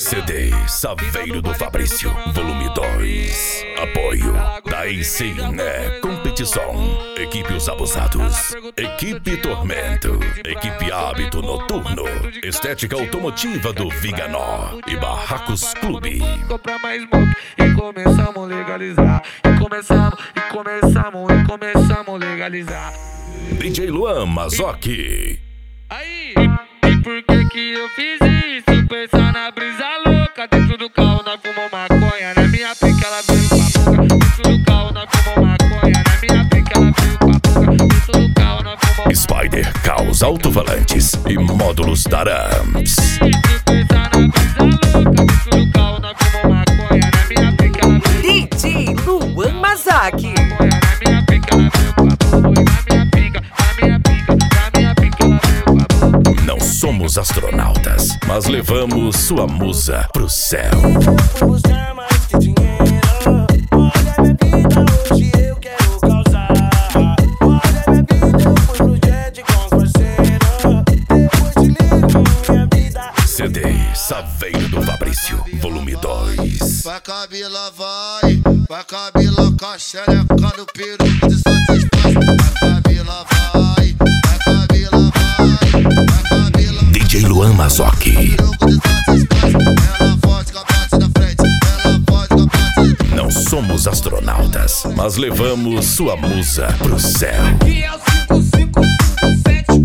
CD Saveiro do Fabrício, volume 2. Apoio Daí né Competição, Equipe Os Abusados, Equipe Tormento, Equipe Hábito Noturno, Estética Automotiva do Viganó e Barracos Clube. Comprar mais smoke e começamos a legalizar. E começamos a legalizar. DJ Luan Mazzocchi. Aí, e por que eu fiz isso? Pensar na brisa louca. Dentro do carro nós fumamos maconha. Na minha pica ela veio com a boca. Dentro do carro nós fumamos maconha. Na minha pica ela veio com a boca. Dentro do carro nós fumamos Spider Caos Alto-Falantes e módulos Tarams. Pensar na brisa louca. Dentro do carro nós fumamos maconha. Na minha pica ela veio DJ Luan Mazzocchi. na minha pica ela veio com a boca. Na minha pica ela veio com a boca. Não somos astronautas, mas levamos sua musa pro céu. Vou buscar mais que dinheiro. Olha minha vida, hoje eu quero causar. Olha minha vida, eu fui pro jet com os parceiros. Depois te ligo, minha vida. CD Saveiro do Fabrício, volume 2. Vai Camila, vai Camila com a xereca no peru de satisfação. Vai Camila, vai Camila, vai Camila. DJ Luan Mazzocchi. Ela forte com a parte da frente, ela forte com a parte. Não somos astronautas, mas levamos sua musa pro céu. E é o 5557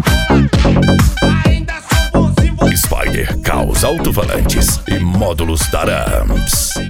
ainda sou bonzinho. Spider Caos Alto-Falantes e módulos Tarams.